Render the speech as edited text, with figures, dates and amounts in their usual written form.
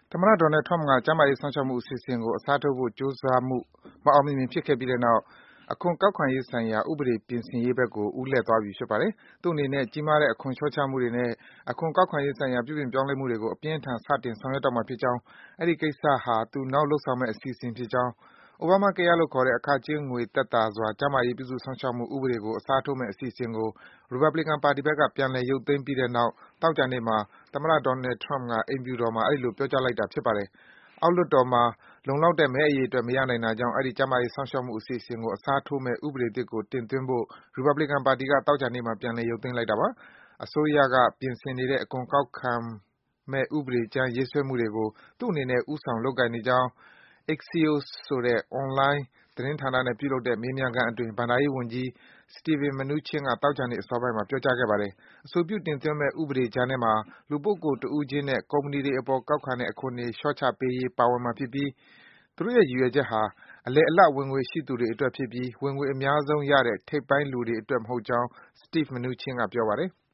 သမ္မတ Donald Trump က ကျန်းမာရေးစောင့်ရှောက်မှု အစီအစဉ်ကို အစားထိုးဖို့ ကြိုးစားမှု မအောင်မမြင် ဖြစ်ခဲ့ပြီးတဲ့နောက် အခွန်ကောက်ခံရေးဆိုင်ရာ ဥပဒေ ပြင်ဆင်ရေးဘက်ကို ဦးလှည့်သွားပြီ ဖြစ်ပါတယ်။ သူ့အနေနဲ့ ကြီးမားတဲ့ အခွန်လျော့ချမှုတွေနဲ့ အခွန်ကောက်ခံရေးဆိုင်ရာ ပြုပြင်ပြောင်းလဲမှုတွေကို အပြင်းအထန် စတင် ဆောင်ရွက်တော့မှာဖြစ်ကြောင်း၊ အဲဒီကိစ္စဟာ သူ နောက်လုပ်ဆောင်မယ့် အစီအစဉ်ဖြစ်ကြောင်း၊ Obamacare လို့ခေါ်တဲ့ အခကြေးငွေသက်သာစွာ ကျန်းမာရေး ပြုစုစောင့်ရှောက်မှု ဥပဒေကို အစားထိုးမယ့် အစီအစဉ်ကို ရီပတ်ဘလီကန်ပါတီဘက်က ပြန်လည် ရုပ်သိမ်းပြီးတဲ့နောက် သောကြာနေ့မှာ သမ္မတ Donald Trump က အိမ်ဖြူတော်မှာ အဲဒီလို ပြောကြားလိုက်တာ ဖြစ်ပါတယ်။ အောက်လွှတ်တော်မှာ လုံလောက်တဲ့ မဲအရေအတွက် မရနိုင်တာကြောင့် အဲဒီ ကျန်းမာရေးစောင့်ရှောက်မှု အစီအစဉ်ကို အစားထိုးမယ့် ဥပဒေသစ်ကို တင်သွင်းဖို့ ရီပတ်ဘလီကန်ပါတီက သောကြာနေ့မှာ ပြန်လည် ရုပ်သိမ်းလိုက်တာပါ။ အစိုးရက ပြင်ဆင်နေတဲ့ အခွန်ကောက်ခံမယ့် ဥပဒေကြမ်း ရေးဆွဲမှုတွေကို သူ့အနေနဲ့ ဦးဆောင် လုပ်ကိုင်နေကြောင်း Axios ဆိုတဲ့ အွန်လိုင်း သတင်းဌာနနဲ့ ပြုလုပ်တဲ့ မေးမြန်းခန်းအတွင်း ဘဏ္ဍာရေးဝန်ကြီး Steven Mnuchin က သောကြာနေ့ အစောပိုင်းမှာ ပြောကြားခဲ့ပါတယ်။ အဆိုပြု တင်သွင်းမယ့် ဥပဒေကြမ်းထဲမှာ လူပုဂ္ဂိုလ် တဦးချင်းနဲ့ ကုမ္ပဏီတွေအပေါ် ကောက်ခံတဲ့ အခွန်တွေ လျှော့ချပေးရေး ပါဝင်မှာဖြစ်ပြီး သူတို့ရဲ့ ရည်ရွယ်ချက်ဟာ အလယ်အလတ် ဝင်ငွေရှိသူတွေအတွက်ဖြစ်ပြီး ဝင်ငွေအများဆုံးရတဲ့ ထိပ်ပိုင်းလူတွေအတွက် မဟုတ်ကြောင်း Steve Mnuchin က ပြောပါတယ်။